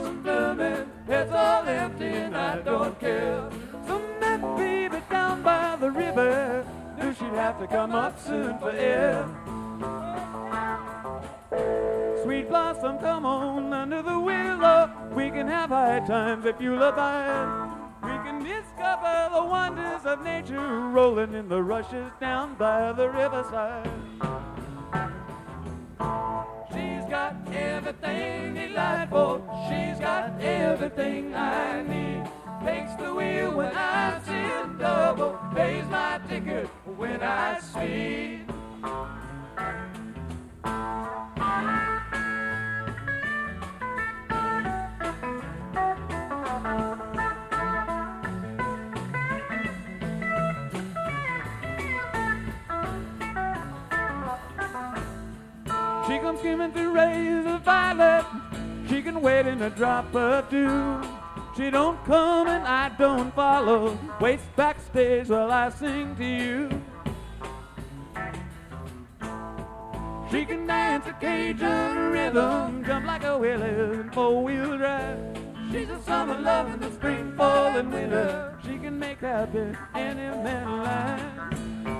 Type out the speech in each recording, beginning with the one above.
blossom blooming, it's all empty and I don't care. So that baby down by the river knew she'd have to come up soon for air. Sweet blossom, come on under the willow. We can have high times if you'll abide. We can discover the wonders of nature rolling in the rushes down by the riverside. She's got everything delightful. She's got everything I need. Takes the wheel when I sit double. Pays my ticket when I speed. She comes skimming through rays of violet. She can wait in a drop or two. She don't come and I don't follow. Waits backstage while I sing to you. She can dance a Cajun rhythm, jump like a willow in four-wheel drive. She's a summer love in the spring, fall, and winter. She can make happy any man's life.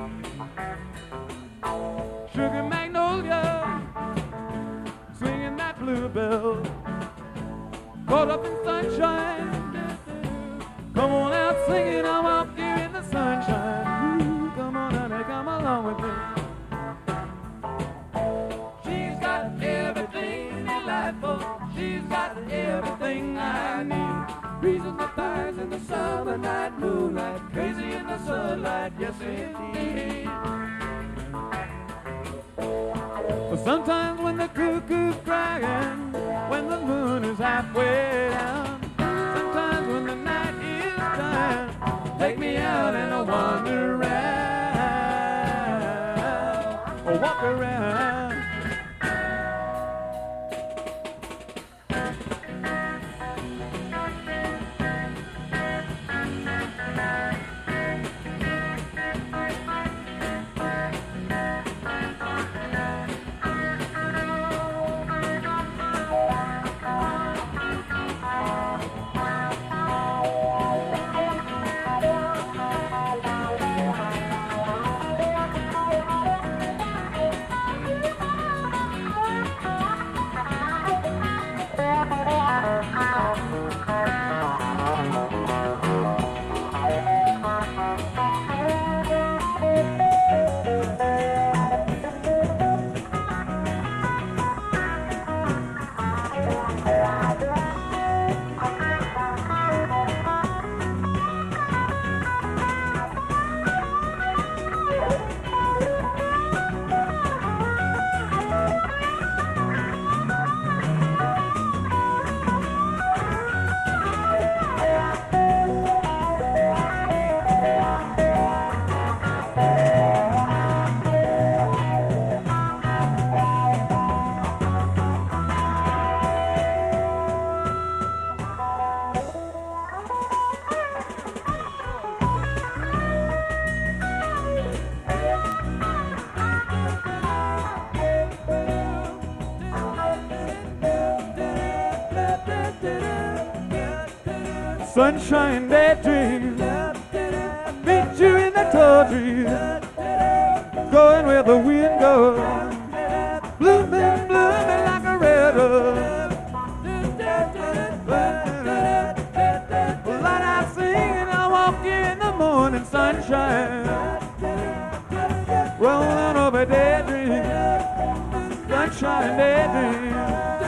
Sugar magnolia, swinging that bluebell, caught up in sunshine. Come on out singing, I'll walk you in the sunshine. Ooh, come on honey, come along with me. She's got everything delightful. She's got everything I need. Breezing the fires in the summer night, moonlight, crazy in the sunlight, yes indeed. But sometimes when the cuckoo's crying, when the moon is halfway down, sometimes when the night is dying, take me out and I'll wander around, or walk around. Sunshine daydream, meet you in the tall trees, going where the wind goes, blooming, blooming like a red rose. Light out singing, I'll walk you in the morning sunshine, rolling over daydream, sunshine daydream.